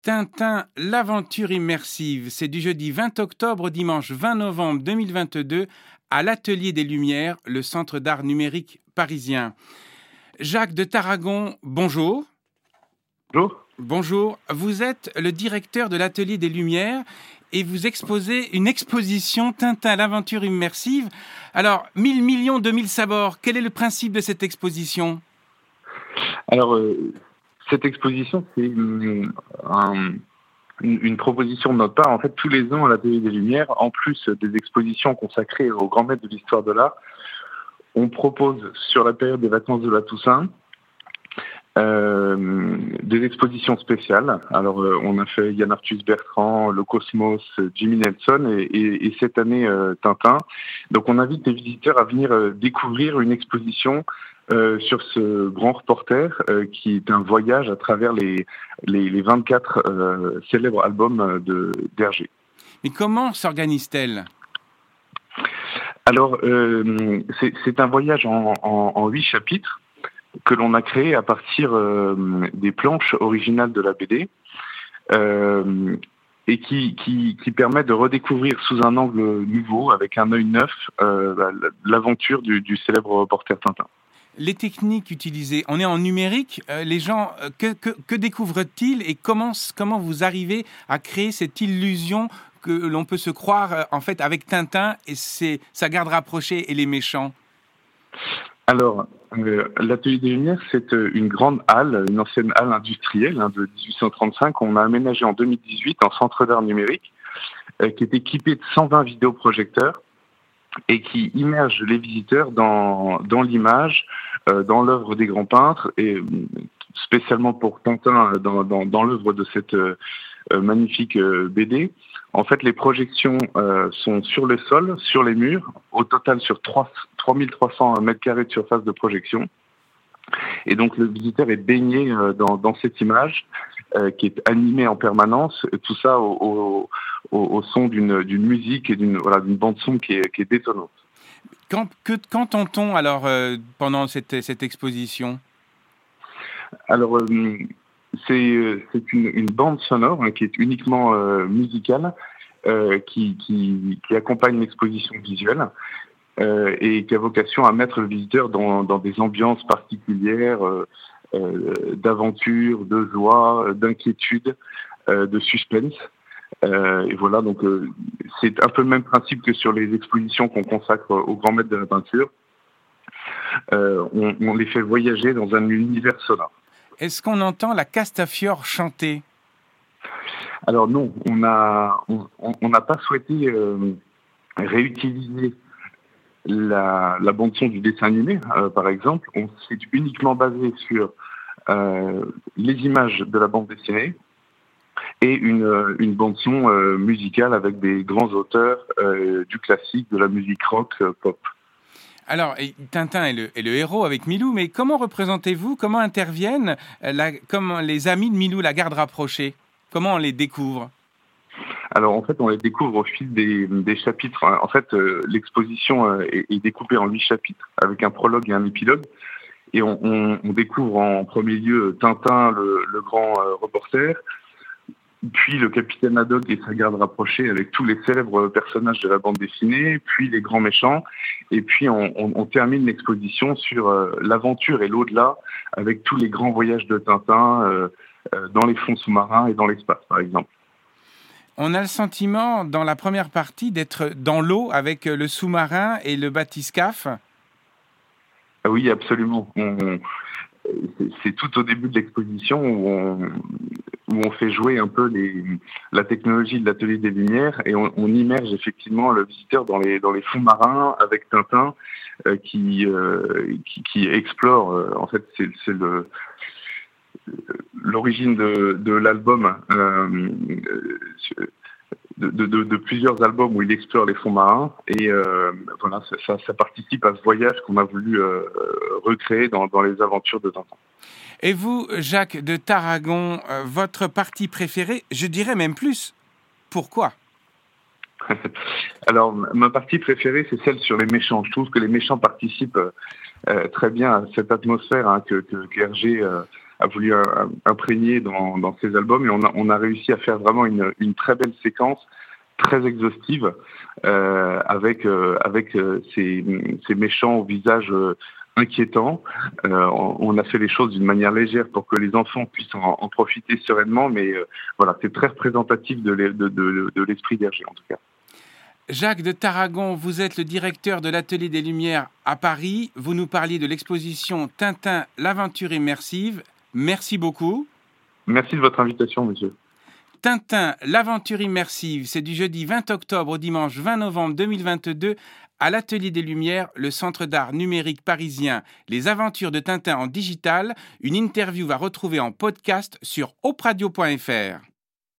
Tintin, l'aventure immersive, c'est du jeudi 20 octobre au dimanche 20 novembre 2022 à l'Atelier des Lumières, le Centre d'art numérique parisien. Jacques de Tarragon, bonjour. Bonjour. Bonjour, vous êtes le directeur de l'Atelier des Lumières et vous exposez une exposition Tintin, l'aventure immersive. Alors, 1000 millions de 1000 sabords, quel est le principe de cette exposition ? Alors, cette exposition, c'est une proposition de notre part. En fait, tous les ans, à l'Atelier des Lumières, en plus des expositions consacrées aux grands maîtres de l'histoire de l'art, on propose, sur la période des vacances de la Toussaint, des expositions spéciales. Alors, on a fait Yann Arthus Bertrand, Le Cosmos, Jimmy Nelson et cette année Tintin. Donc, on invite les visiteurs à venir découvrir une exposition sur ce grand reporter qui est un voyage à travers les 24 célèbres albums d'Hergé. Mais comment s'organise-t-elle ? Alors, c'est un voyage en 8 chapitres que l'on a créé à partir des planches originales de la BD et qui permet de redécouvrir sous un angle nouveau, avec un œil neuf, l'aventure du célèbre reporter Tintin. Les techniques utilisées, on est en numérique, les gens, que découvrent-ils et comment vous arrivez à créer cette illusion que l'on peut se croire en fait avec Tintin et sa garde rapprochée et les méchants ? Alors, l'Atelier des Lumières, c'est une grande halle, une ancienne halle industrielle de 1835 qu'on a aménagée en 2018 en centre d'art numérique, qui est équipée de 120 vidéoprojecteurs et qui immerge les visiteurs dans l'image, dans l'œuvre des grands peintres et spécialement pour Tintin dans l'œuvre de cette magnifique BD. En fait, les projections sont sur le sol, sur les murs, au total sur 3300 mètres carrés de surface de projection. Et donc, le visiteur est baigné dans cette image qui est animée en permanence, tout ça au son d'une musique et d'une bande-son qui est détonnante. Qu'entend-on alors pendant cette exposition ? Alors, c'est une bande sonore qui est uniquement musicale, qui accompagne l'exposition visuelle et qui a vocation à mettre le visiteur dans des ambiances particulières d'aventure, de joie, d'inquiétude, de suspense. Et voilà, donc c'est un peu le même principe que sur les expositions qu'on consacre aux grands maîtres de la peinture. On les fait voyager dans un univers sonore. Est-ce qu'on entend la Castafiore chanter ? Alors non, on n'a pas souhaité réutiliser la bande-son du dessin animé, par exemple. On s'est uniquement basé sur les images de la bande dessinée et une bande-son musicale avec des grands auteurs du classique, de la musique rock, pop. Alors, Tintin est le héros avec Milou, mais comment représentez-vous, comment interviennent les amis de Milou, la garde rapprochée ? Comment on les découvre ? Alors, en fait, on les découvre au fil des chapitres. En fait, l'exposition est découpée en 8 chapitres, avec un prologue et un épilogue. Et on découvre en premier lieu Tintin, le grand reporter, puis le capitaine Haddock et sa garde rapprochée avec tous les célèbres personnages de la bande dessinée, puis les grands méchants, et puis on termine l'exposition sur l'aventure et l'au-delà, avec tous les grands voyages de Tintin dans les fonds sous-marins et dans l'espace, par exemple. On a le sentiment, dans la première partie, d'être dans l'eau avec le sous-marin et le bathyscaphe. Oui, absolument. C'est tout au début de l'exposition où on fait jouer un peu la technologie de l'Atelier des Lumières et on immerge effectivement le visiteur dans les fonds marins avec Tintin qui explore. En fait, c'est l'origine de l'album, de plusieurs albums où il explore les fonds marins et voilà, ça participe à ce voyage qu'on a voulu recréer dans les aventures de Tintin. Et vous, Jacques de Tarragon, votre partie préférée, je dirais même plus, pourquoi ? Alors, ma partie préférée, c'est celle sur les méchants. Je trouve que les méchants participent très bien à cette atmosphère que Hergé a voulu imprégner dans ses albums, et on a réussi à faire vraiment une très belle séquence, très exhaustive, avec ces méchants au visage inquiétant. On a fait les choses d'une manière légère pour que les enfants puissent en profiter sereinement, mais voilà, c'est très représentatif de l'esprit d'Hergé en tout cas. Jacques de Tarragon, vous êtes le directeur de l'Atelier des Lumières à Paris. Vous nous parliez de l'exposition Tintin, l'aventure immersive. Merci beaucoup. Merci de votre invitation, monsieur. Tintin, l'aventure immersive, c'est du jeudi 20 octobre au dimanche 20 novembre 2022 à l'Atelier des Lumières, le centre d'art numérique parisien. Les aventures de Tintin en digital. Une interview va retrouver en podcast sur opradio.fr.